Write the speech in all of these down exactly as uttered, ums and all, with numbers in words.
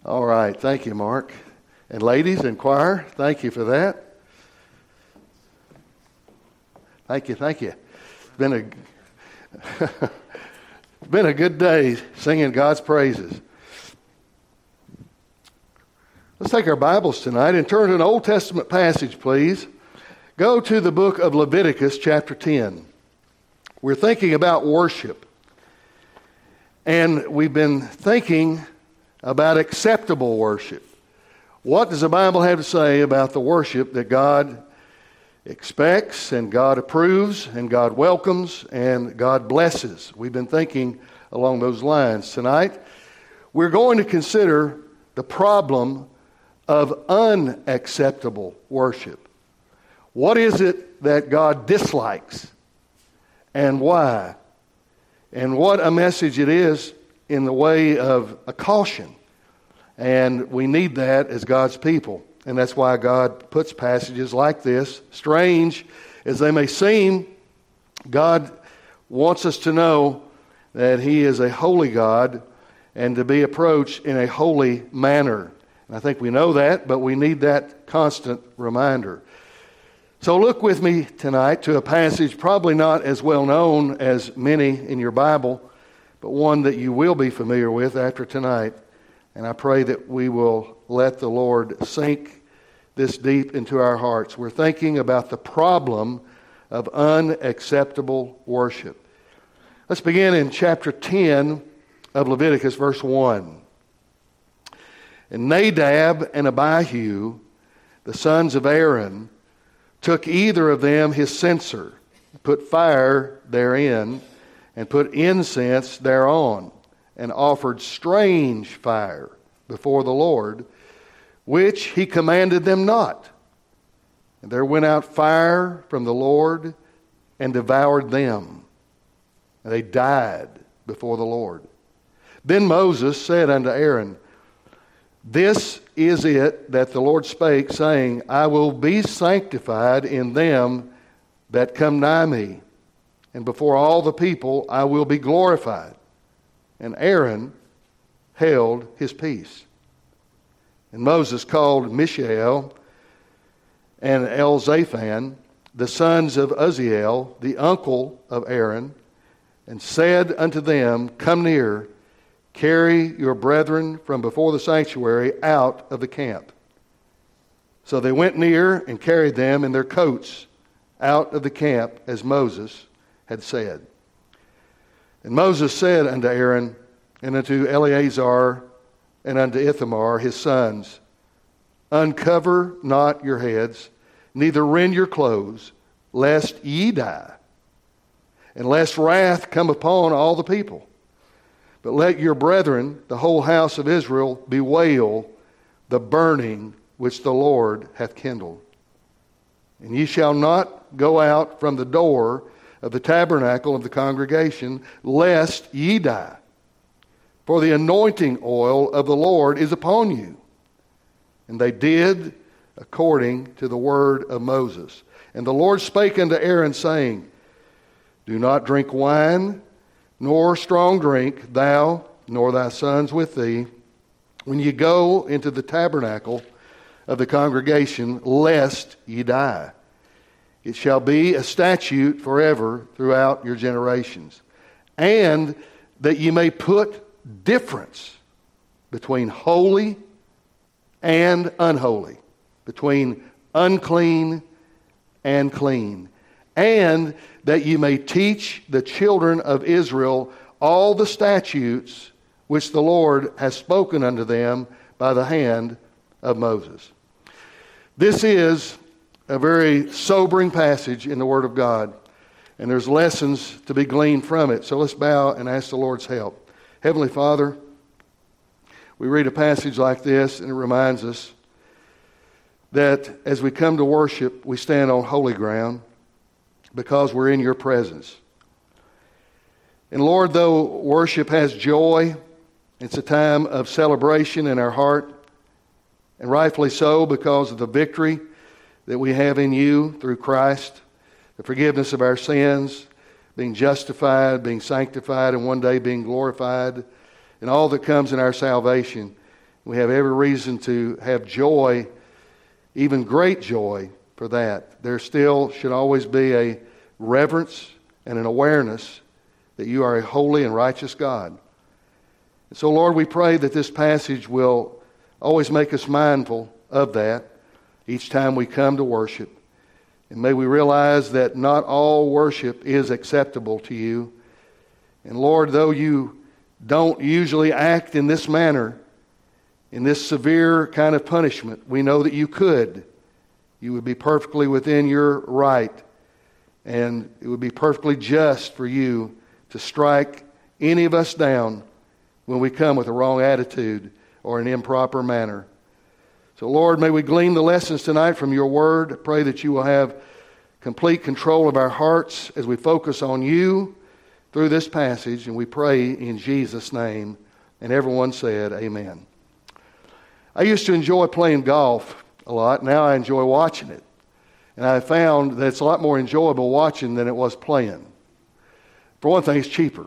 All right. Thank you, Mark. And ladies in choir, thank you for that. Thank you, thank you. It's been a, it's been a good day singing God's praises. Let's take our Bibles tonight and turn to an Old Testament passage, please. Go to the book of Leviticus, chapter ten. We're thinking about worship. And we've been thinking about acceptable worship. What does the Bible have to say about the worship that God expects and God approves and God welcomes and God blesses? We've been thinking along those lines. Tonight, we're going to consider the problem of unacceptable worship. What is it that God dislikes and why? And what a message it is in the way of a caution. And we need that as God's people. And that's why God puts passages like this. Strange as they may seem, God wants us to know that He is a holy God and to be approached in a holy manner. And I think we know that, but we need that constant reminder. So look with me tonight to a passage probably not as well known as many in your Bible, but one that you will be familiar with after tonight. And I pray that we will let the Lord sink this deep into our hearts. We're thinking about the problem of unacceptable worship. Let's begin in chapter ten of Leviticus, verse one. And Nadab and Abihu, the sons of Aaron, took either of them his censer, put fire therein, and put incense thereon, and offered strange fire before the Lord, which he commanded them not. And there went out fire from the Lord and devoured them. And they died before the Lord. Then Moses said unto Aaron, This is it that the Lord spake, saying, I will be sanctified in them that come nigh me, and before all the people I will be glorified. And Aaron held his peace. And Moses called Mishael and Elzaphan, the sons of Uzziel, the uncle of Aaron, and said unto them, Come near, carry your brethren from before the sanctuary out of the camp. So they went near and carried them in their coats out of the camp, as Moses had said. And Moses said unto Aaron and unto Eleazar and unto Ithamar his sons, Uncover not your heads, neither rend your clothes, lest ye die, and lest wrath come upon all the people. But let your brethren, the whole house of Israel, bewail the burning which the Lord hath kindled. And ye shall not go out from the door of the tabernacle of the congregation, lest ye die. For the anointing oil of the Lord is upon you. And they did according to the word of Moses. And the Lord spake unto Aaron, saying, Do not drink wine, nor strong drink, thou, nor thy sons with thee, when ye go into the tabernacle of the congregation, lest ye die. It shall be a statute forever throughout your generations. And that ye may put difference between holy and unholy, between unclean and clean. And that ye may teach the children of Israel all the statutes which the Lord has spoken unto them by the hand of Moses. This is a very sobering passage in the Word of God, and there's lessons to be gleaned from it. So let's bow and ask the Lord's help. Heavenly Father, we read a passage like this, and it reminds us that as we come to worship, we stand on holy ground because we're in your presence. And Lord, though worship has joy, it's a time of celebration in our heart, and rightfully so because of the victory that we have in you through Christ, the forgiveness of our sins, being justified, being sanctified, and one day being glorified, and all that comes in our salvation. We have every reason to have joy, even great joy, for that. There still should always be a reverence and an awareness that you are a holy and righteous God. And so, Lord, we pray that this passage will always make us mindful of that each time we come to worship. And may we realize that not all worship is acceptable to you. And Lord, though you don't usually act in this manner, in this severe kind of punishment, we know that you could. You would be perfectly within your right, and it would be perfectly just for you to strike any of us down when we come with a wrong attitude or an improper manner. So, Lord, may we glean the lessons tonight from your word. I pray that you will have complete control of our hearts as we focus on you through this passage, and we pray in Jesus' name. And everyone said, amen. I used to enjoy playing golf a lot. Now I enjoy watching it. And I found that it's a lot more enjoyable watching than it was playing. For one thing, it's cheaper.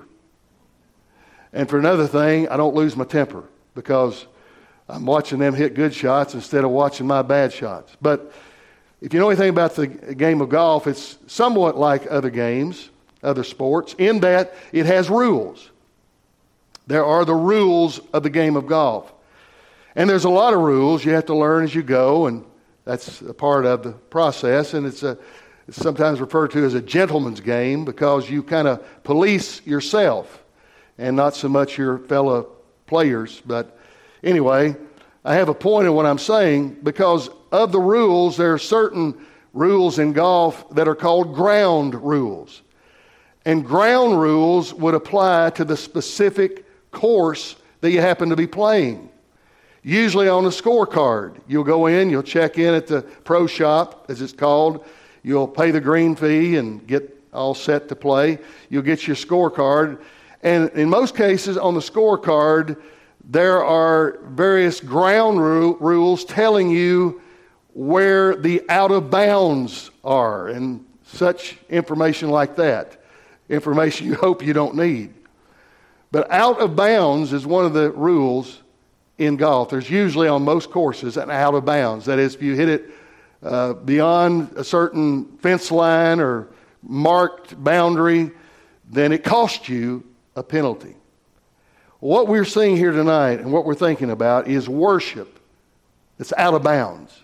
And for another thing, I don't lose my temper because I'm watching them hit good shots instead of watching my bad shots. But if you know anything about the game of golf, it's somewhat like other games, other sports, in that it has rules. There are the rules of the game of golf. And there's a lot of rules you have to learn as you go, and that's a part of the process. And it's, a, it's sometimes referred to as a gentleman's game because you kind of police yourself and not so much your fellow players. But anyway, I have a point in what I'm saying because of the rules, there are certain rules in golf that are called ground rules. And ground rules would apply to the specific course that you happen to be playing. Usually on a scorecard. You'll go in, you'll check in at the pro shop, as it's called. You'll pay the green fee and get all set to play. You'll get your scorecard. And in most cases on the scorecard, there are various ground ru- rules telling you where the out of bounds are and such information like that. Information you hope you don't need. But out of bounds is one of the rules in golf. There's usually on most courses an out of bounds. That is, if you hit it uh, beyond a certain fence line or marked boundary, then it costs you a penalty. What we're seeing here tonight and what we're thinking about is worship that's out of bounds.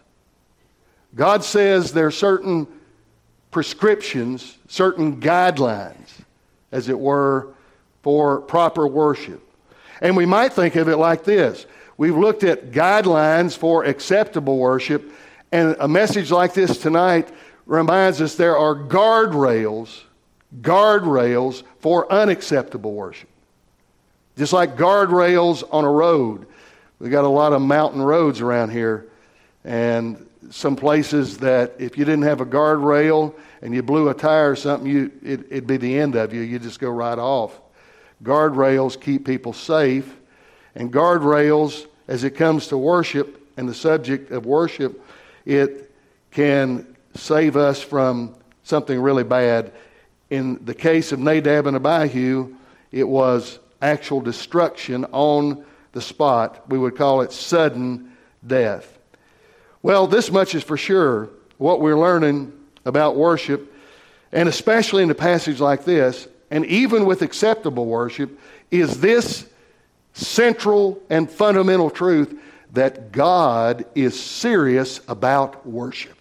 God says there are certain prescriptions, certain guidelines, as it were, for proper worship. And we might think of it like this. We've looked at guidelines for acceptable worship, and a message like this tonight reminds us there are guardrails, guardrails for unacceptable worship. Just like guardrails on a road. We've got a lot of mountain roads around here, and some places that if you didn't have a guardrail and you blew a tire or something, you, it, it'd be the end of you. You just go right off. Guardrails keep people safe, and guardrails, as it comes to worship and the subject of worship, it can save us from something really bad. In the case of Nadab and Abihu, it was actual destruction on the spot. We would call it sudden death. Well, this much is for sure. What we're learning about worship, and especially in a passage like this, and even with acceptable worship, is this central and fundamental truth that God is serious about worship.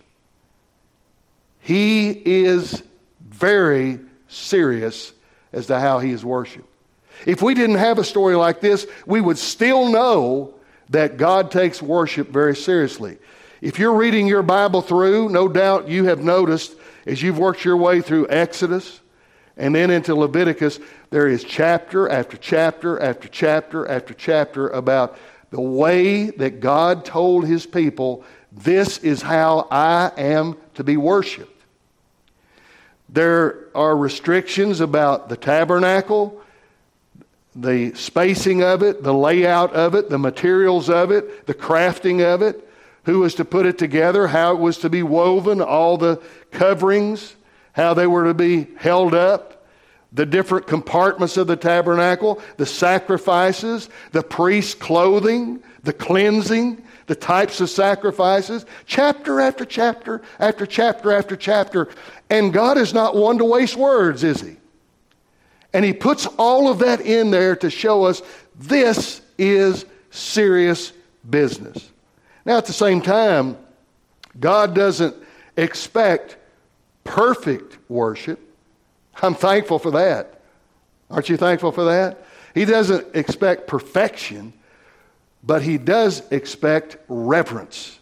He is very serious as to how he is worshiped. If we didn't have a story like this, we would still know that God takes worship very seriously. If you're reading your Bible through, no doubt you have noticed as you've worked your way through Exodus and then into Leviticus, there is chapter after chapter after chapter after chapter about the way that God told his people, this is how I am to be worshiped. There are restrictions about the tabernacle, the spacing of it, the layout of it, the materials of it, the crafting of it, who was to put it together, how it was to be woven, all the coverings, how they were to be held up, the different compartments of the tabernacle, the sacrifices, the priest's clothing, the cleansing, the types of sacrifices, chapter after chapter after chapter after chapter. And God is not one to waste words, is He? And He puts all of that in there to show us this is serious business. Now, at the same time, God doesn't expect perfect worship. I'm thankful for that. Aren't you thankful for that? He doesn't expect perfection, but He does expect reverence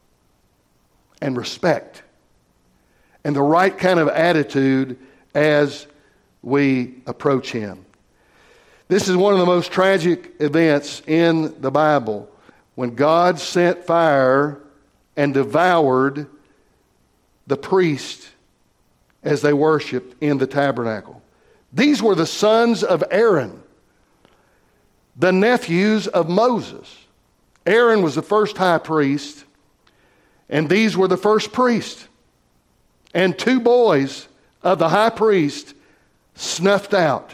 and respect and the right kind of attitude as we approach Him. This is one of the most tragic events in the Bible, when God sent fire and devoured the priest as they worshiped in the tabernacle. These were the sons of Aaron, the nephews of Moses. Aaron was the first high priest, and these were the first priests. And two boys of the high priest snuffed out.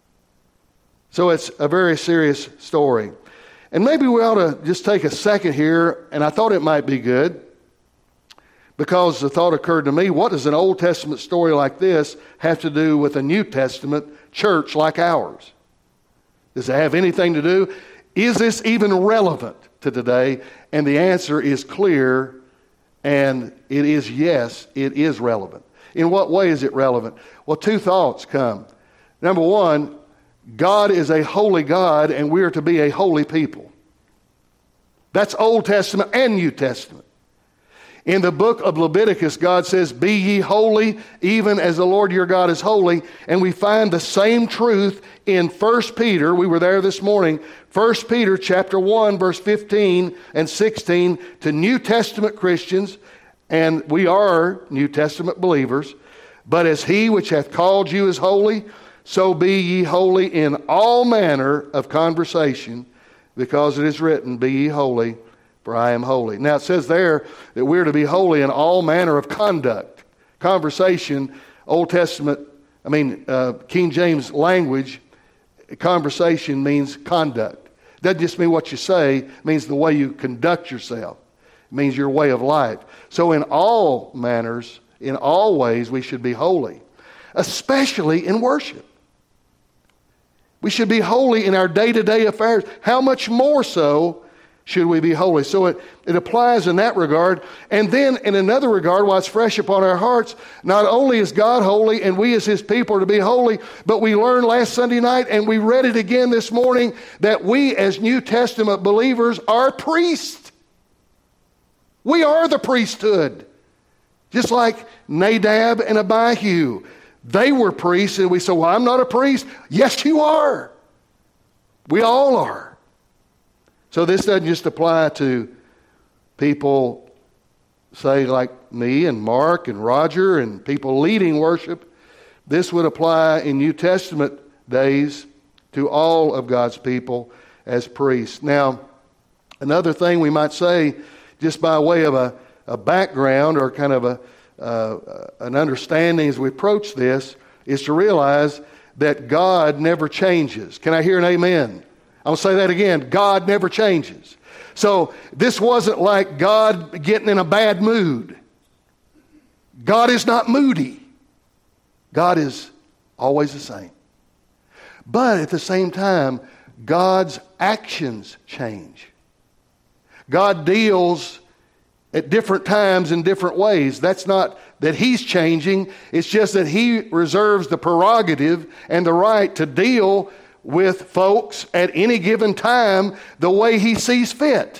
So it's a very serious story. And maybe we ought to just take a second here, and I thought it might be good, because the thought occurred to me, what does an Old Testament story like this have to do with a New Testament church like ours? Does it have anything to do? Is this even relevant to today? And the answer is clear, and it is yes, it is relevant. In what way is it relevant? Well, two thoughts come. Number one, God is a holy God, and we are to be a holy people. That's Old Testament and New Testament. In the book of Leviticus, God says, "Be ye holy, even as the Lord your God is holy." And we find the same truth in First Peter. We were there this morning. First Peter chapter one, verse fifteen and sixteen to New Testament Christians, and we are New Testament believers. "But as He which hath called you is holy, so be ye holy in all manner of conversation, because it is written, Be ye holy, for I am holy." Now it says there that we're to be holy in all manner of conduct. Conversation, Old Testament, I mean, uh, King James language, conversation means conduct. It doesn't just mean what you say, it means the way you conduct yourself. It means your way of life. So in all manners, in all ways, we should be holy, especially in worship. We should be holy in our day-to-day affairs. How much more so should we be holy? So it, it applies in that regard. And then in another regard, while it's fresh upon our hearts, not only is God holy and we as His people are to be holy, but we learned last Sunday night and we read it again this morning that we as New Testament believers are priests. We are the priesthood. Just like Nadab and Abihu. They were priests, and we say, well, I'm not a priest. Yes, you are. We all are. So this doesn't just apply to people, say, like me and Mark and Roger and people leading worship. This would apply in New Testament days to all of God's people as priests. Now, another thing we might say, just by way of a, a background or kind of a Uh, an understanding as we approach this, is to realize that God never changes. Can I hear an amen? I'll say that again. God never changes. So this wasn't like God getting in a bad mood. God is not moody. God is always the same. But at the same time, God's actions change. God deals at different times in different ways. That's not that He's changing. It's just that He reserves the prerogative and the right to deal with folks at any given time the way He sees fit.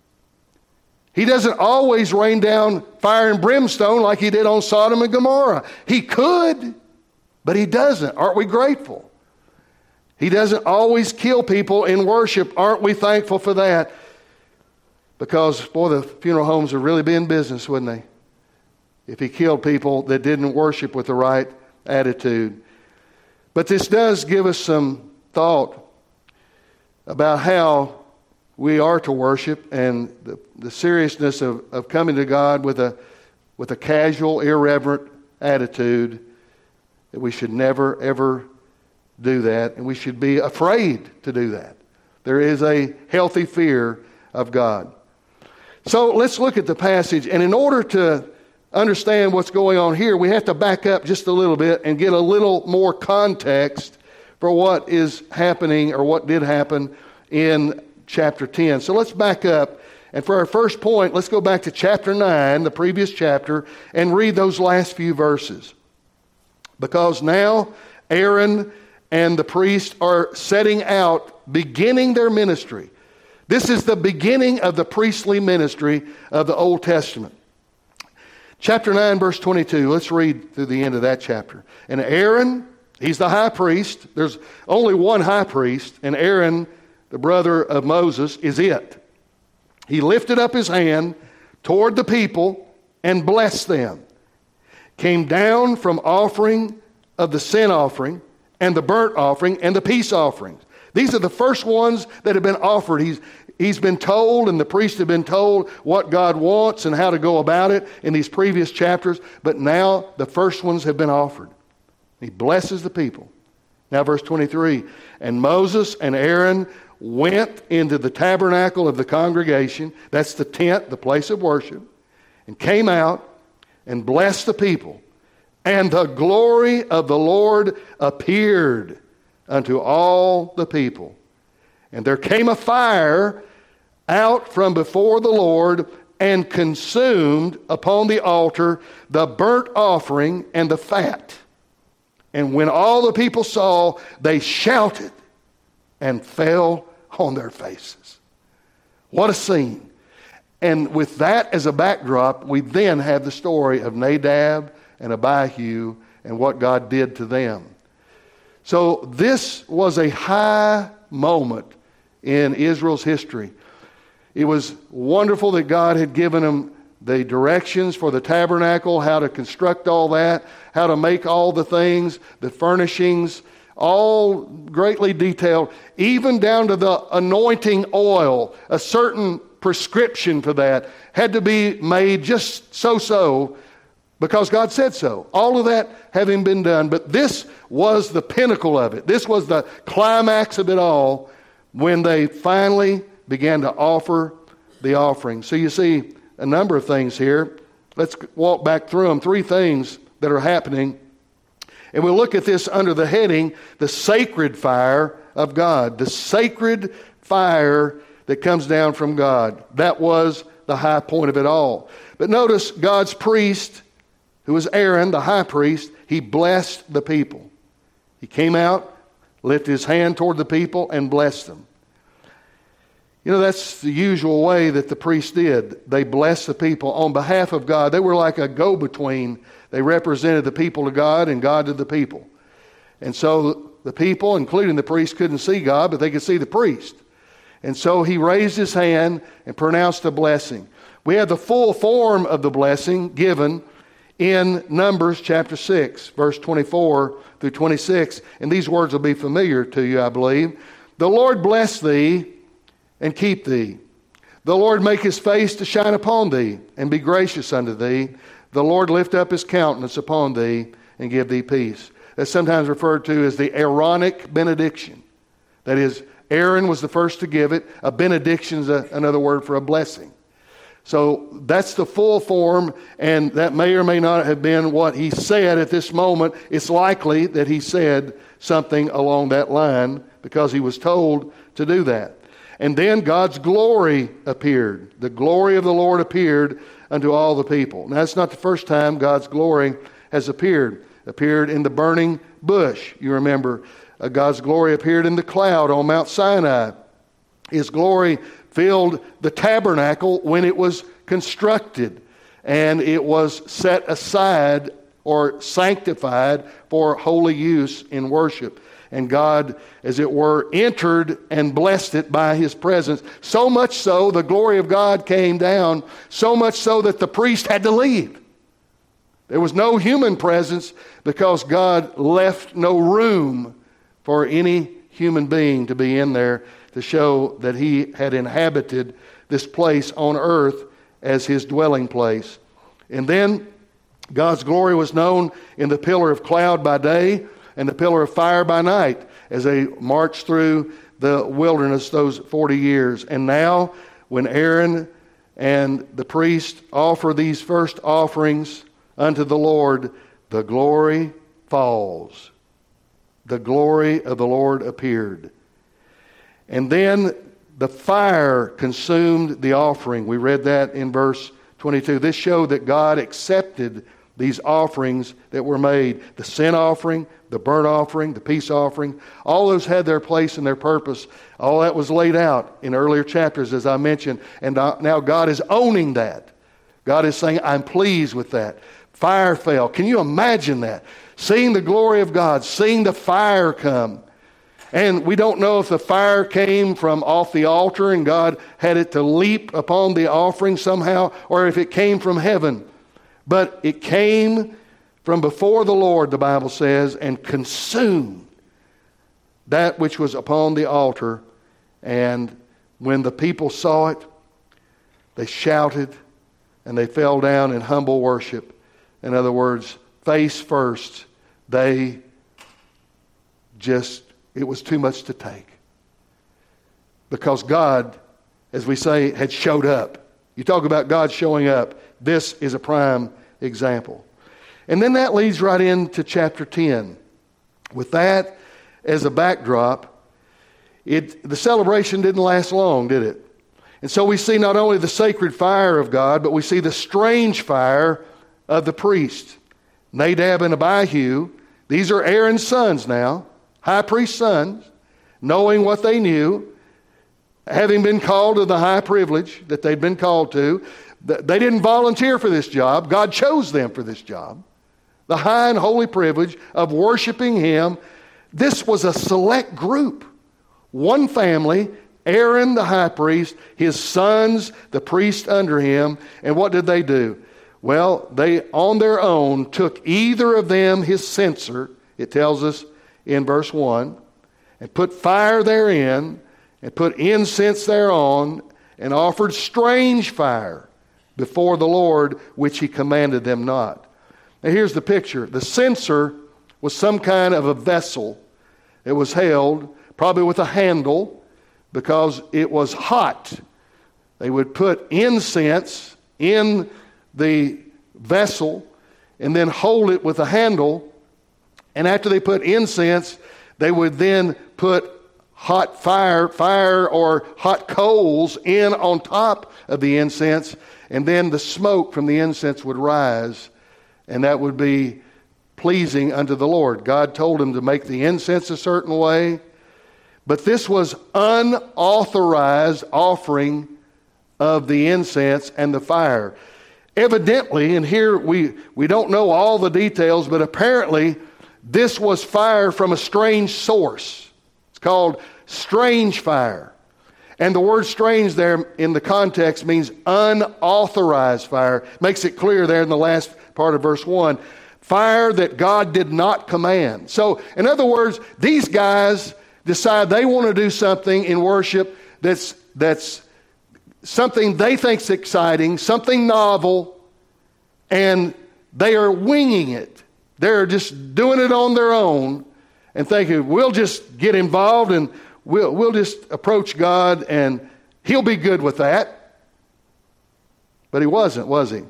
He doesn't always rain down fire and brimstone like He did on Sodom and Gomorrah. He could, but He doesn't. Aren't we grateful? He doesn't always kill people in worship. Aren't we thankful for that? Because, boy, the funeral homes would really be in business, wouldn't they? If He killed people that didn't worship with the right attitude. But this does give us some thought about how we are to worship and the, the seriousness of, of coming to God with a, with a casual, irreverent attitude. That we should never, ever do that. And we should be afraid to do that. There is a healthy fear of God. So let's look at the passage. And in order to understand what's going on here, we have to back up just a little bit and get a little more context for what is happening or what did happen in chapter ten. So let's back up. And for our first point, let's go back to chapter nine, the previous chapter, and read those last few verses. Because now Aaron and the priest are setting out, beginning their ministry. This is the beginning of the priestly ministry of the Old Testament. Chapter nine, verse twenty-two. Let's read through the end of that chapter. And Aaron, he's the high priest. There's only one high priest, and Aaron, the brother of Moses, is it. He lifted up his hand toward the people and blessed them. Came down from offering of the sin offering and the burnt offering and the peace offerings. These are the first ones that have been offered. He's, he's been told, and the priests have been told what God wants and how to go about it in these previous chapters. But now the first ones have been offered. He blesses the people. Now verse twenty-three. And Moses and Aaron went into the tabernacle of the congregation. That's the tent, the place of worship. And came out and blessed the people. And the glory of the Lord appeared unto all the people. And there came a fire out from before the Lord and consumed upon the altar the burnt offering and the fat. And when all the people saw, they shouted and fell on their faces. What a scene. And with that as a backdrop, we then have the story of Nadab and Abihu and what God did to them. So this was a high moment in Israel's history. It was wonderful that God had given them the directions for the tabernacle, how to construct all that, how to make all the things, the furnishings, all greatly detailed, even down to the anointing oil. A certain prescription for that had to be made just so-so because God said so. All of that having been done, but this was the pinnacle of it. This was the climax of it all when they finally began to offer the offering. So you see a number of things here. Let's walk back through them. Three things that are happening. And we'll look at this under the heading, the sacred fire of God. The sacred fire that comes down from God. That was the high point of it all. But notice God's priest, who was Aaron, the high priest, he blessed the people. He came out, lifted his hand toward the people, and blessed them. You know, that's the usual way that the priests did. They blessed the people on behalf of God. They were like a go-between. They represented the people to God and God to the people. And so the people, including the priest, couldn't see God, but they could see the priest. And so he raised his hand and pronounced a blessing. We have the full form of the blessing given in Numbers chapter six, verse twenty-four through twenty-six. And these words will be familiar to you, I believe. The Lord bless thee and keep thee. The Lord make his face to shine upon thee and be gracious unto thee. The Lord lift up his countenance upon thee and give thee peace. That's sometimes referred to as the Aaronic benediction. That is, Aaron was the first to give it. A benediction is a, another word for a blessing. So that's the full form, and that may or may not have been what he said at this moment. It's likely that he said something along that line because he was told to do that. And then God's glory appeared. The glory of the Lord appeared unto all the people. Now, that's not the first time God's glory has appeared. Appeared in the burning bush. You remember, uh, God's glory appeared in the cloud on Mount Sinai. His glory filled the tabernacle when it was constructed. And it was set aside or sanctified for holy use in worship. And God, as it were, entered and blessed it by his presence. So much so, the glory of God came down, so much so that the priest had to leave. There was no human presence because God left no room for any human being to be in there to show that he had inhabited this place on earth as his dwelling place. And then God's glory was known in the pillar of cloud by day and the pillar of fire by night as they marched through the wilderness those forty years. And now when Aaron and the priest offer these first offerings unto the Lord, the glory falls. The glory of the Lord appeared. And then the fire consumed the offering. We read that in verse twenty-two. This showed that God accepted these offerings that were made. The sin offering, the burnt offering, the peace offering, all those had their place and their purpose. All that was laid out in earlier chapters, as I mentioned. And now God is owning that. God is saying, I'm pleased with that. Fire fell. Can you imagine that? Seeing the glory of God, seeing the fire come. And we don't know if the fire came from off the altar and God had it to leap upon the offering somehow, or if it came from heaven. But it came from before the Lord, the Bible says, and consumed that which was upon the altar. And when the people saw it, they shouted and they fell down in humble worship. In other words, face first, they just, it was too much to take. Because God, as we say, had showed up. You talk about God showing up. This is a prime example. And then that leads right into chapter ten. With that as a backdrop, it, the celebration didn't last long, did it? And so we see not only the sacred fire of God, but we see the strange fire of the priest. Nadab and Abihu, these are Aaron's sons now, high priest's sons, knowing what they knew, having been called to the high privilege that they'd been called to. They didn't volunteer for this job. God chose them for this job. The high and holy privilege of worshiping Him. This was a select group. One family, Aaron the high priest, his sons, the priest under him. And what did they do? Well, they on their own took either of them his censer, it tells us in verse one, and put fire therein, and put incense thereon, and offered strange fire before the Lord, which He commanded them not. Now here's the picture. The censer was some kind of a vessel. It was held, probably with a handle, because it was hot. They would put incense in the vessel and then hold it with a handle. And after they put incense, they would then put hot fire, fire or hot coals in on top of the incense. And then the smoke from the incense would rise, and that would be pleasing unto the Lord. God told him to make the incense a certain way, but this was unauthorized offering of the incense and the fire. Evidently, and here we, we don't know all the details, but apparently this was fire from a strange source. It's called strange fire. And the word strange there in the context means unauthorized fire. Makes it clear there in the last part of verse one. Fire that God did not command. So, in other words, these guys decide they want to do something in worship that's, that's something they think's exciting, something novel, and they are winging it. They're just doing it on their own and thinking, we'll just get involved and We'll, we'll just approach God and He'll be good with that. But He wasn't, was He?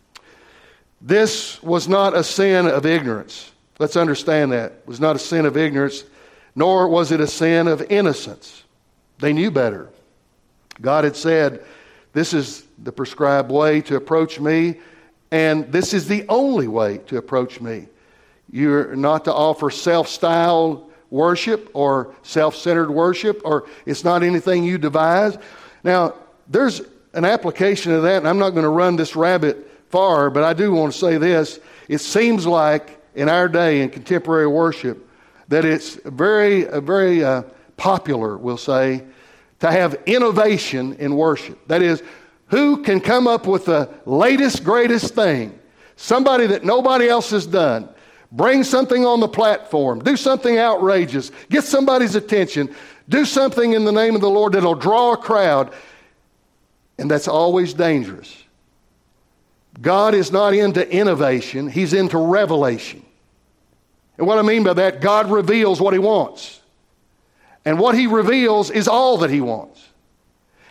This was not a sin of ignorance. Let's understand that. It was not a sin of ignorance, nor was it a sin of innocence. They knew better. God had said, this is the prescribed way to approach me, and this is the only way to approach me. You're not to offer self-styled worship or self-centered worship, or it's not anything you devise. Now, there's an application of that, and I'm not going to run this rabbit far, but I do want to say this. It seems like in our day in contemporary worship that it's very, very uh, popular, we'll say, to have innovation in worship. That is, who can come up with the latest, greatest thing? Somebody that nobody else has done. Bring something on the platform. Do something outrageous. Get somebody's attention. Do something in the name of the Lord that'll draw a crowd. And that's always dangerous. God is not into innovation. He's into revelation. And what I mean by that, God reveals what He wants. And what He reveals is all that He wants.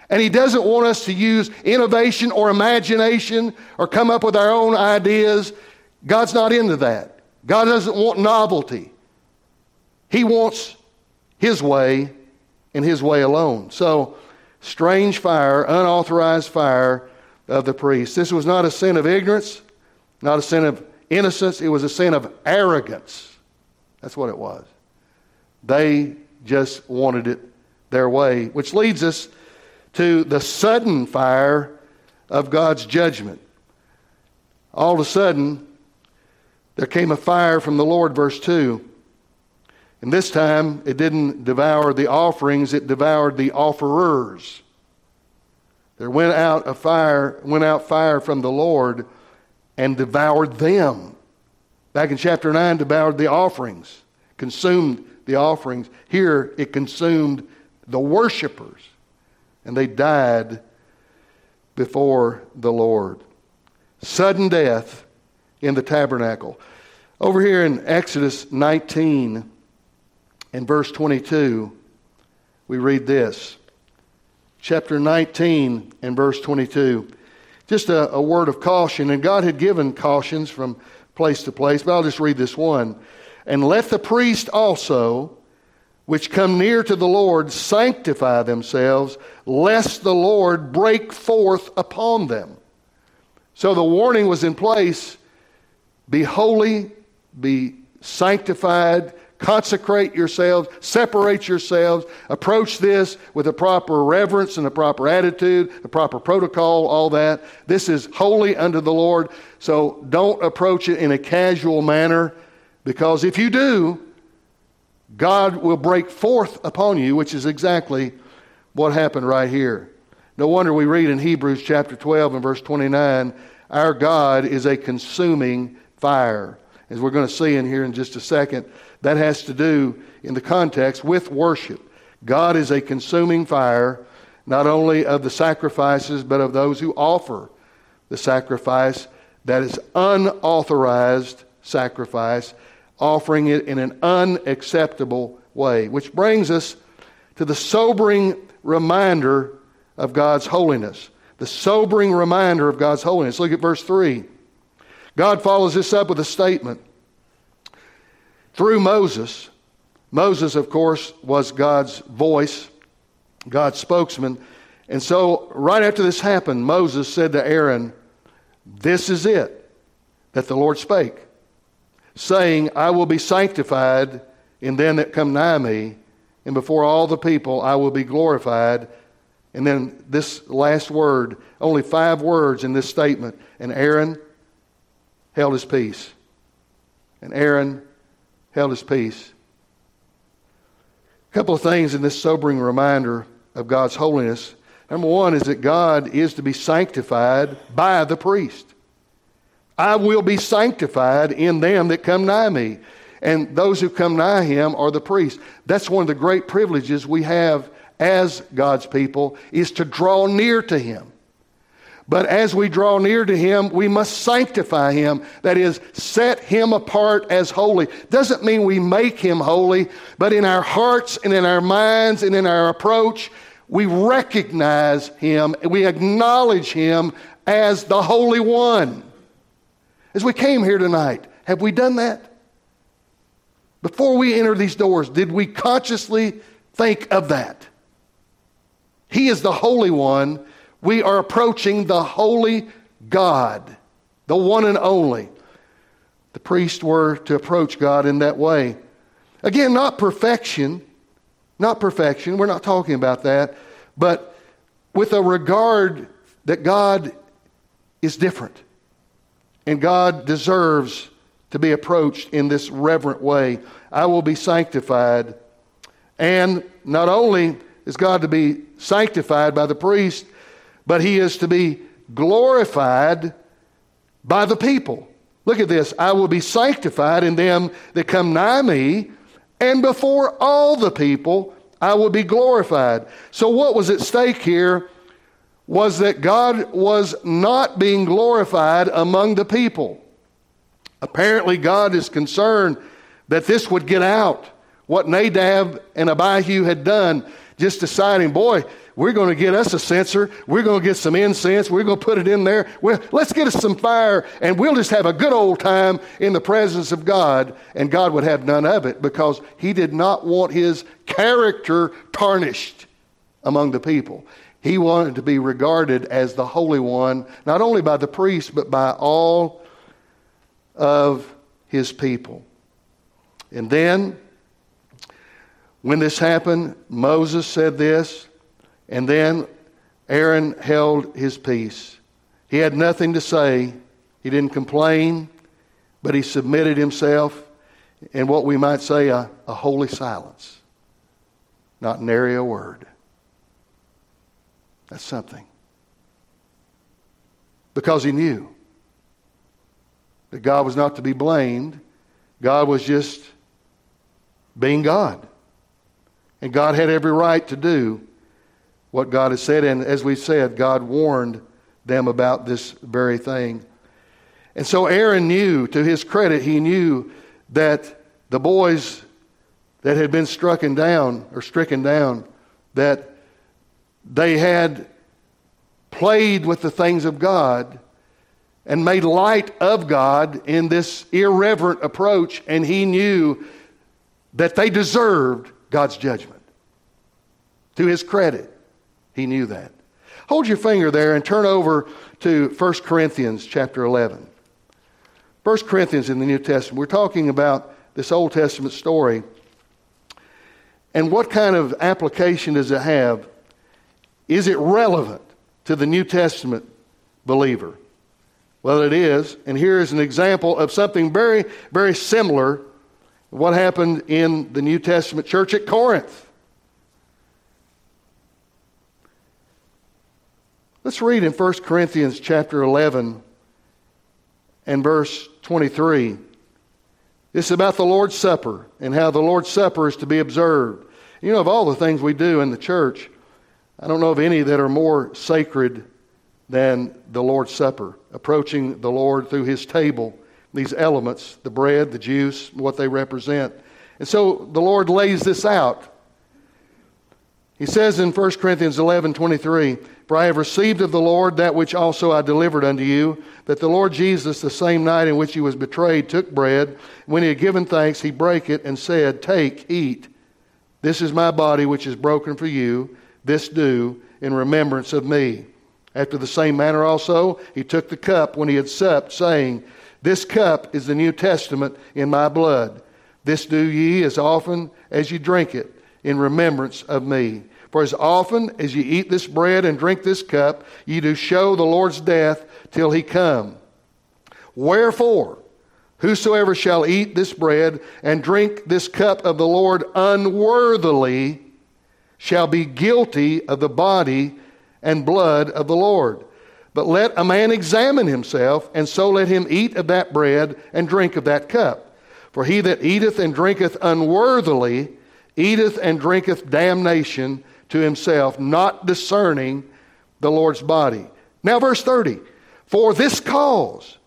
And he doesn't want us to use innovation or imagination or come up with our own ideas. God's not into that. God doesn't want novelty. He wants his way and his way alone. So, strange fire, unauthorized fire of the priests. This was not a sin of ignorance, not a sin of innocence. It was a sin of arrogance. That's what it was. They just wanted it their way, which leads us to the sudden fire of God's judgment. All of a sudden, there came a fire from the Lord, verse two. And this time, it didn't devour the offerings, it devoured the offerers. There went out a fire, went out fire from the Lord and devoured them. Back in chapter nine, devoured the offerings, consumed the offerings. Here, it consumed the worshipers, and they died before the Lord. Sudden death in the tabernacle. Over here in Exodus nineteen and verse twenty-two, we read this. Chapter nineteen and verse twenty-two. Just a, a word of caution, and God had given cautions from place to place, but I'll just read this one. And let the priest also, which come near to the Lord, sanctify themselves, lest the Lord break forth upon them. So the warning was in place. Be holy, be sanctified, consecrate yourselves, separate yourselves, approach this with a proper reverence and a proper attitude, a proper protocol, all that. This is holy unto the Lord, so don't approach it in a casual manner, because if you do, God will break forth upon you, which is exactly what happened right here. No wonder we read in Hebrews chapter twelve and verse twenty-nine, our God is a consuming fire. As we're going to see in here in just a second, that has to do, in the context, with worship. God is a consuming fire, not only of the sacrifices, but of those who offer the sacrifice that is unauthorized sacrifice, offering it in an unacceptable way. Which brings us to the sobering reminder of God's holiness. The sobering reminder of God's holiness. Look at verse three. God follows this up with a statement. Through Moses, Moses, of course, was God's voice, God's spokesman. And so, right after this happened, Moses said to Aaron, this is it that the Lord spake, saying, I will be sanctified in them that come nigh me, and before all the people I will be glorified. And then this last word, only five words in this statement. And Aaron held his peace. And Aaron held his peace. A couple of things in this sobering reminder of God's holiness. Number one is that God is to be sanctified by the priest. I will be sanctified in them that come nigh me. And those who come nigh him are the priests. That's one of the great privileges we have as God's people, is to draw near to him. But as we draw near to him, we must sanctify him. That is, set him apart as holy. Doesn't mean we make him holy, but in our hearts and in our minds and in our approach, we recognize him and we acknowledge him as the Holy One. As we came here tonight, have we done that? Before we enter these doors, did we consciously think of that? He is the Holy One. We are approaching the holy God, the one and only. The priests were to approach God in that way. Again, not perfection, not perfection, we're not talking about that, but with a regard that God is different. And God deserves to be approached in this reverent way. I will be sanctified. And not only is God to be sanctified by the priest, but he is to be glorified by the people. Look at this. I will be sanctified in them that come nigh me, and before all the people I will be glorified. So what was at stake here was that God was not being glorified among the people. Apparently God is concerned that this would get out. What Nadab and Abihu had done. just deciding, boy, we're going to get us a censer. We're going to get some incense. We're going to put it in there. Well, let's get us some fire, and we'll just have a good old time in the presence of God. And God would have none of it, because he did not want his character tarnished among the people. He wanted to be regarded as the Holy One, not only by the priests, but by all of his people. And then, when this happened, Moses said this, and then Aaron held his peace. He had nothing to say. He didn't complain, but he submitted himself in what we might say a, a holy silence. Not nary a word. That's something. Because he knew that God was not to be blamed. God was just being God. And God had every right to do what God has said. And as we said, God warned them about this very thing. And so Aaron knew, to his credit, he knew that the boys that had been stricken down, or stricken down, that they had played with the things of God and made light of God in this irreverent approach, and he knew that they deserved God's judgment. To his credit, he knew that. Hold your finger there and turn over to First Corinthians chapter eleven. First Corinthians in the New Testament. We're talking about this Old Testament story. And what kind of application does it have? Is it relevant to the New Testament believer? Well, it is. And here is an example of something very, very similar. What happened in the New Testament church at Corinth. Let's read in First Corinthians chapter eleven and verse twenty-three. This is about the Lord's Supper and how the Lord's Supper is to be observed. You know, of all the things we do in the church, I don't know of any that are more sacred than the Lord's Supper, approaching the Lord through his table, these elements, the bread, the juice, what they represent. And so the Lord lays this out. He says in First Corinthians eleven twenty-three, "For I have received of the Lord that which also I delivered unto you, that the Lord Jesus, the same night in which he was betrayed, took bread. When he had given thanks, he brake it and said, Take, eat. This is my body which is broken for you. This do in remembrance of me. After the same manner also, he took the cup when he had supped, saying, This cup is the New Testament in my blood. This do ye as often as ye drink it in remembrance of me. For as often as ye eat this bread and drink this cup, ye do show the Lord's death till he come. Wherefore, whosoever shall eat this bread and drink this cup of the Lord unworthily shall be guilty of the body and blood of the Lord. But let a man examine himself, and so let him eat of that bread and drink of that cup. For he that eateth and drinketh unworthily eateth and drinketh damnation to himself, not discerning the Lord's body." Now verse thirty. "For this cause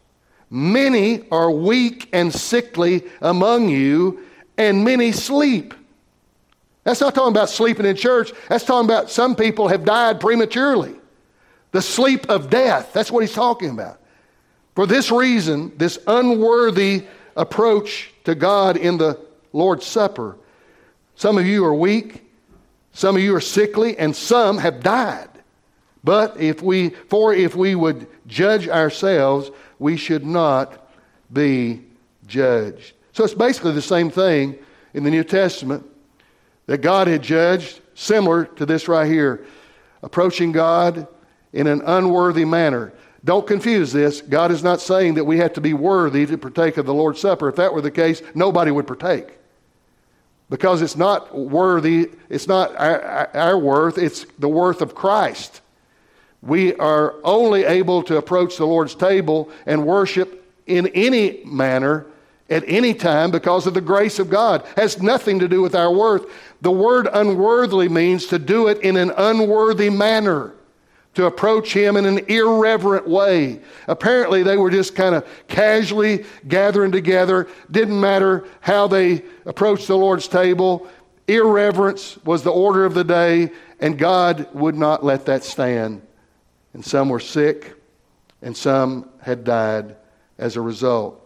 many are weak and sickly among you, and many sleep." That's not talking about sleeping in church. That's talking about some people have died prematurely. The sleep of death. That's what he's talking about. For this reason, this unworthy approach to God in the Lord's Supper, some of you are weak, some of you are sickly, and some have died. But if we, for if we would judge ourselves, we should not be judged. So it's basically the same thing in the New Testament that God had judged, similar to this right here, approaching God in an unworthy manner. Don't confuse this. God is not saying that we have to be worthy to partake of the Lord's Supper. If that were the case, nobody would partake. Because it's not worthy, it's not our, our worth, it's the worth of Christ. We are only able to approach the Lord's table and worship in any manner, at any time, because of the grace of God. It has nothing to do with our worth. The word unworthily means to do it in an unworthy manner, to approach him in an irreverent way. Apparently they were just kind of casually gathering together. Didn't matter how they approached the Lord's table. Irreverence was the order of the day, and God would not let that stand. And some were sick, and some had died as a result.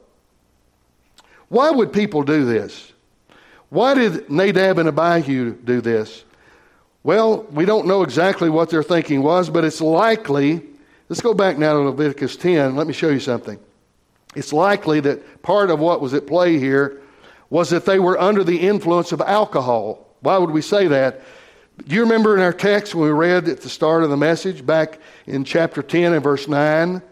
Why would people do this? Why did Nadab and Abihu do this? Well, we don't know exactly what their thinking was, but it's likely, let's go back now to Leviticus ten. Let me show you something. It's likely that part of what was at play here was that they were under the influence of alcohol. Why would we say that? Do you remember in our text when we read at the start of the message, back in chapter ten and verse nine?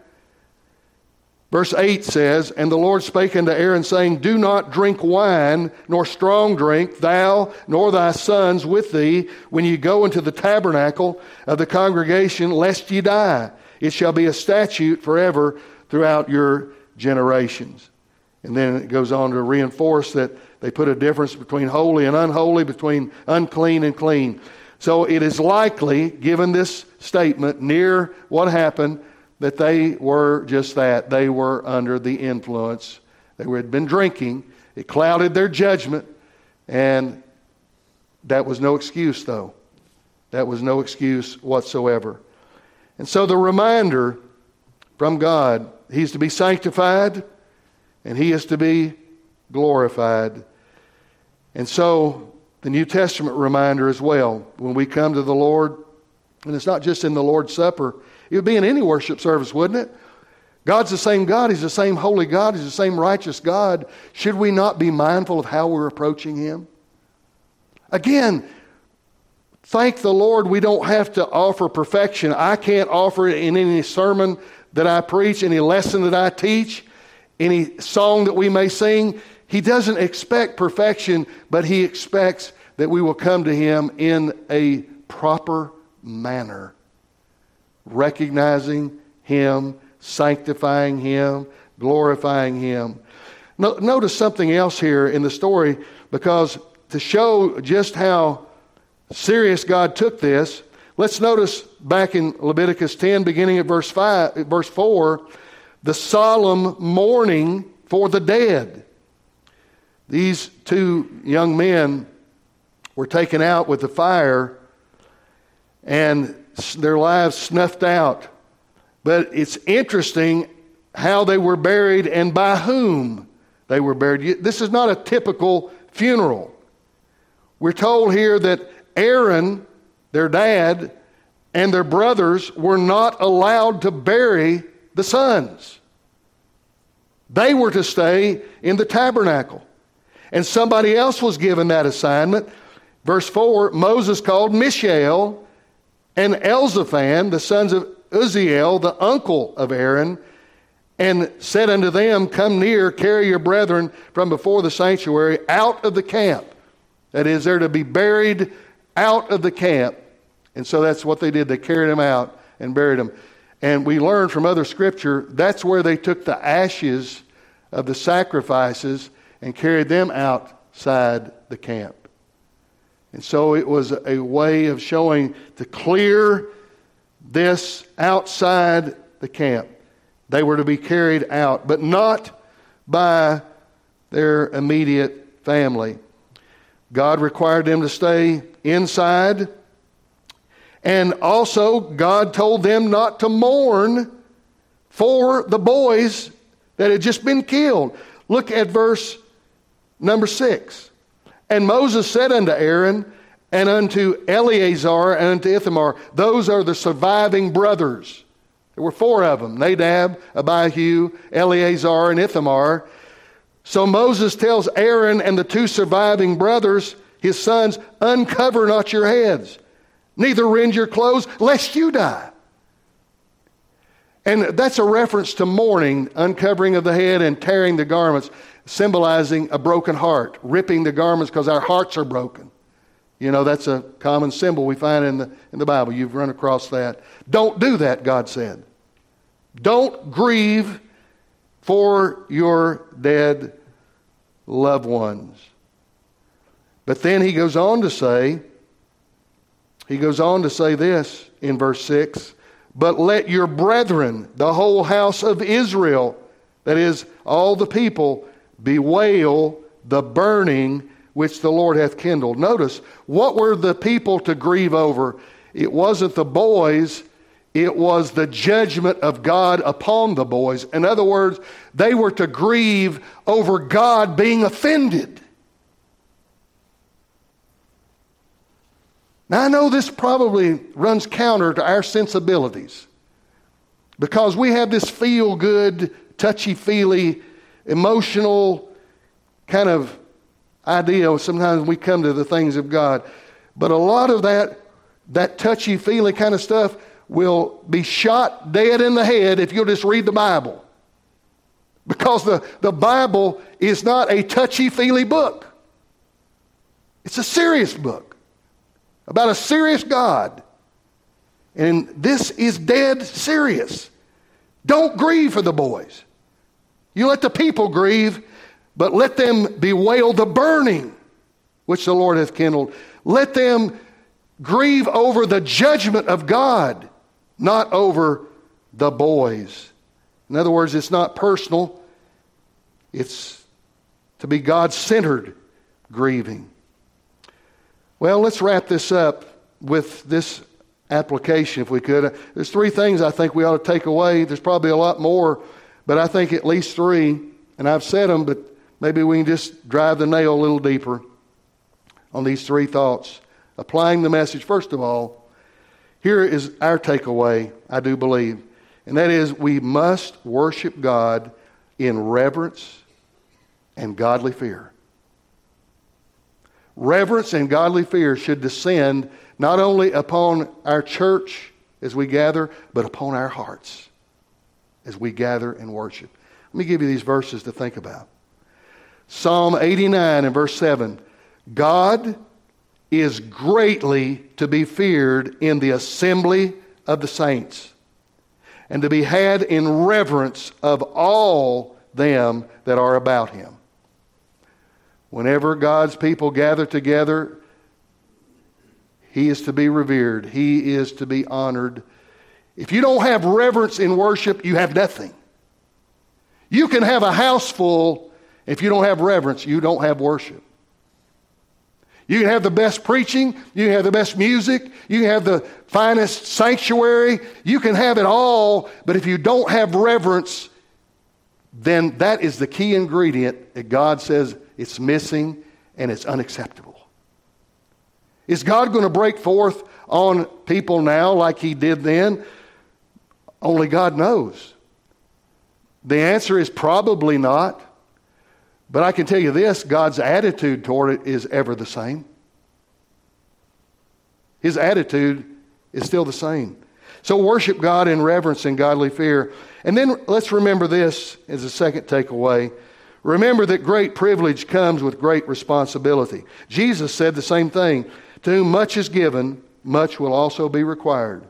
Verse eight says, "And the Lord spake unto Aaron, saying, Do not drink wine, nor strong drink, thou nor thy sons with thee, when ye go into the tabernacle of the congregation, lest ye die. It shall be a statute forever throughout your generations." And then it goes on to reinforce that they put a difference between holy and unholy, between unclean and clean. So it is likely, given this statement near what happened, that they were just that. They were under the influence. They had been drinking. It clouded their judgment. And that was no excuse, though. That was no excuse whatsoever. And so the reminder from God, He's to be sanctified and He is to be glorified. And so the New Testament reminder as well, when we come to the Lord, and it's not just in the Lord's Supper, it would be in any worship service, wouldn't it? God's the same God. He's the same holy God. He's the same righteous God. Should we not be mindful of how we're approaching Him? Again, thank the Lord we don't have to offer perfection. I can't offer it in any sermon that I preach, any lesson that I teach, any song that we may sing. He doesn't expect perfection, but He expects that we will come to Him in a proper manner, recognizing Him, sanctifying Him, glorifying Him. No, notice something else here in the story, because to show just how serious God took this, let's notice back in Leviticus ten, beginning at verse five, verse four, the solemn mourning for the dead. These two young men were taken out with the fire and their lives snuffed out. But it's interesting how they were buried and by whom they were buried. This is not a typical funeral. We're told here that Aaron, their dad, and their brothers were not allowed to bury the sons. They were to stay in the tabernacle. And somebody else was given that assignment. Verse four, Moses called Mishael and Elzaphan, the sons of Uzziel, the uncle of Aaron, and said unto them, Come near, carry your brethren from before the sanctuary out of the camp. That is, they're to be buried out of the camp. And so that's what they did. They carried them out and buried them. And we learn from other scripture, that's where they took the ashes of the sacrifices and carried them outside the camp. And so it was a way of showing to clear this outside the camp. They were to be carried out, but not by their immediate family. God required them to stay inside. And also, God told them not to mourn for the boys that had just been killed. Look at verse number six. And Moses said unto Aaron and unto Eleazar and unto Ithamar, those are the surviving brothers. There were four of them, Nadab, Abihu, Eleazar, and Ithamar. So Moses tells Aaron and the two surviving brothers, his sons, uncover not your heads, neither rend your clothes, lest you die. And that's a reference to mourning, uncovering of the head and tearing the garments, symbolizing a broken heart, ripping the garments because our hearts are broken. You know, that's a common symbol we find in the, in the Bible. You've run across that. Don't do that, God said. Don't grieve for your dead loved ones. But then he goes on to say, he goes on to say this in verse six, but let your brethren, the whole house of Israel, that is, all the people, bewail the burning which the Lord hath kindled. Notice, what were the people to grieve over? It wasn't the boys, it was the judgment of God upon the boys. In other words, they were to grieve over God being offended. Now, I know this probably runs counter to our sensibilities because we have this feel-good, touchy-feely, emotional kind of idea. Sometimes we come to the things of God. But a lot of that, that touchy-feely kind of stuff will be shot dead in the head if you'll just read the Bible. Because the, the Bible is not a touchy-feely book. It's a serious book about a serious God. And this is dead serious. Don't grieve for the boys. You let the people grieve, but let them bewail the burning which the Lord hath kindled. Let them grieve over the judgment of God, not over the boys. In other words, it's not personal. It's to be God-centered grieving. Well, let's wrap this up with this application, if we could. There's three things I think we ought to take away. There's probably a lot more, but I think at least three. And I've said them, but maybe we can just drive the nail a little deeper on these three thoughts. Applying the message, first of all, here is our takeaway, I do believe. And that is, we must worship God in reverence and godly fear. Reverence and godly fear should descend not only upon our church as we gather, but upon our hearts as we gather and worship. Let me give you these verses to think about. Psalm eighty-nine and verse seven. God is greatly to be feared in the assembly of the saints, and to be had in reverence of all them that are about him. Whenever God's people gather together, he is to be revered. He is to be honored. If you don't have reverence in worship, you have nothing. You can have a house full. If you don't have reverence, you don't have worship. You can have the best preaching. You can have the best music. You can have the finest sanctuary. You can have it all. But if you don't have reverence, then that is the key ingredient that God says it's missing and it's unacceptable. Is God going to break forth on people now like he did then? Only God knows. The answer is probably not. But I can tell you this, God's attitude toward it is ever the same. His attitude is still the same. So worship God in reverence and godly fear. And then let's remember this as a second takeaway. Remember that great privilege comes with great responsibility. Jesus said the same thing. To whom much is given, much will also be required.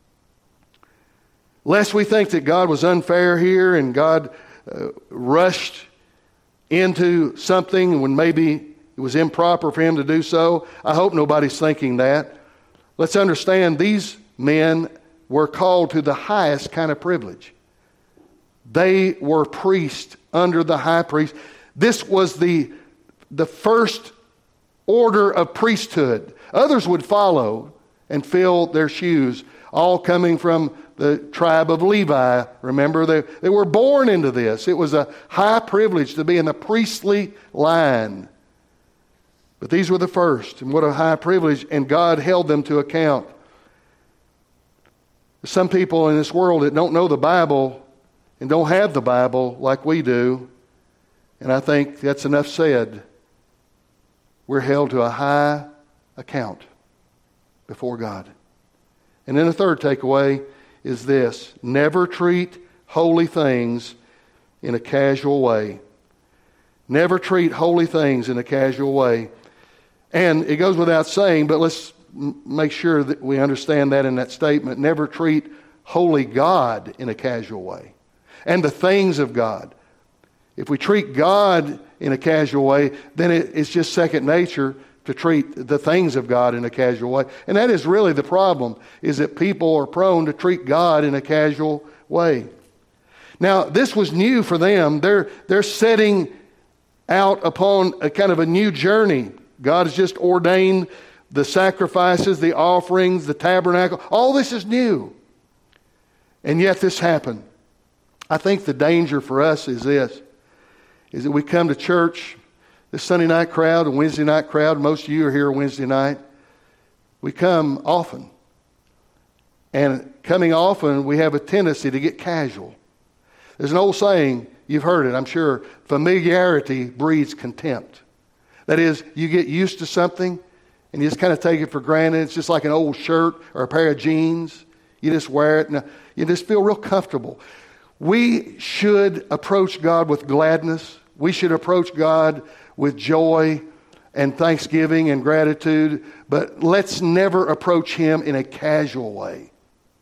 Lest we think that God was unfair here and God uh, rushed into something when maybe it was improper for him to do so. I hope nobody's thinking that. Let's understand these men were called to the highest kind of privilege. They were priests under the high priest. This was the, the first order of priesthood. Others would follow and fill their shoes, all coming from the tribe of Levi. Remember, they, they were born into this. It was a high privilege to be in the priestly line. But these were the first, and what a high privilege, and God held them to account. Some people in this world that don't know the Bible and don't have the Bible like we do, and I think that's enough said. We're held to a high account before God. And then the third takeaway is this: never treat holy things in a casual way. Never treat holy things in a casual way. And it goes without saying, but let's m- make sure that we understand that in that statement. Never treat holy God in a casual way. And the things of God. If we treat God in a casual way, then it, it's just second nature to treat the things of God in a casual way. And that is really the problem, is that people are prone to treat God in a casual way. Now, this was new for them. They're, they're setting out upon a kind of a new journey. God has just ordained the sacrifices, the offerings, the tabernacle. All this is new. And yet this happened. I think the danger for us is this, is that we come to church, this Sunday night crowd, a Wednesday night crowd, most of you are here Wednesday night. We come often. And coming often, we have a tendency to get casual. There's an old saying, you've heard it, I'm sure, familiarity breeds contempt. That is, you get used to something and you just kind of take it for granted. It's just like an old shirt or a pair of jeans. You just wear it and you just feel real comfortable. We should approach God with gladness. We should approach God with joy and thanksgiving and gratitude. But let's never approach Him in a casual way.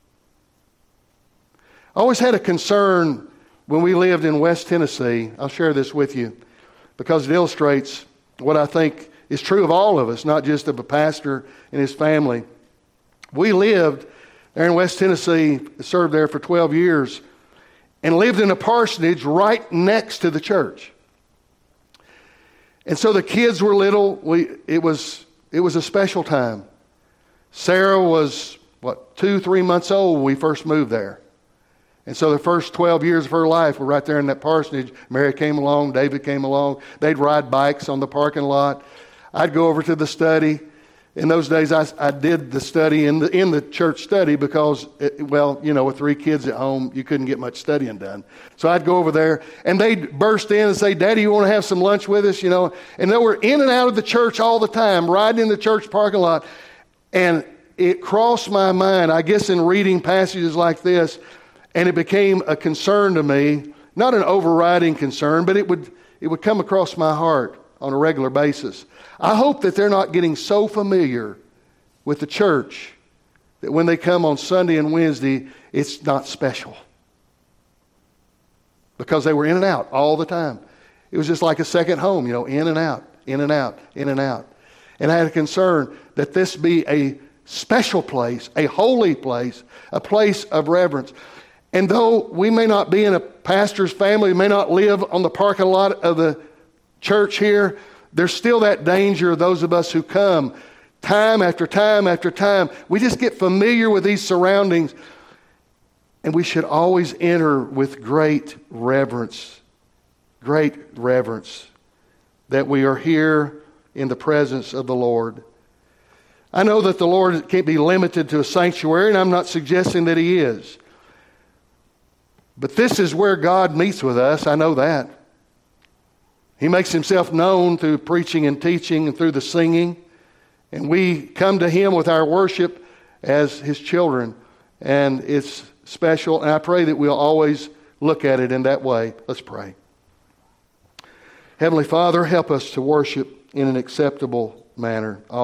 I always had a concern when we lived in West Tennessee. I'll share this with you because it illustrates what I think is true of all of us, not just of a pastor and his family. We lived there in West Tennessee, served there for twelve years, and lived in a parsonage right next to the church. And so the kids were little. We it was it was a special time. Sarah was, what, two, three months old when we first moved there. And so the first twelve years of her life were right there in that parsonage. Mary came along, David came along. They'd ride bikes on the parking lot. I'd go over to the study. In those days, I, I did the study in the in the church study because, it, well, you know, with three kids at home, you couldn't get much studying done. So I'd go over there, and they'd burst in and say, "Daddy, you want to have some lunch with us?" You know, and they were in and out of the church all the time, riding in the church parking lot. And it crossed my mind, I guess, in reading passages like this, and it became a concern to me, not an overriding concern, but it would it would come across my heart on a regular basis. I hope that they're not getting so familiar with the church that when they come on Sunday and Wednesday, it's not special. Because they were in and out all the time. It was just like a second home, you know, in and out, in and out, in and out. And I had a concern that this be a special place, a holy place, a place of reverence. And though we may not be in a pastor's family, we may not live on the parking lot of the church here, there's still that danger of those of us who come time after time after time. We just get familiar with these surroundings, and we should always enter with great reverence, great reverence that we are here in the presence of the Lord. I know that the Lord can't be limited to a sanctuary, and I'm not suggesting that He is. But this is where God meets with us. I know that. He makes Himself known through preaching and teaching and through the singing. And we come to Him with our worship as His children. And it's special. And I pray that we'll always look at it in that way. Let's pray. Heavenly Father, help us to worship in an acceptable manner.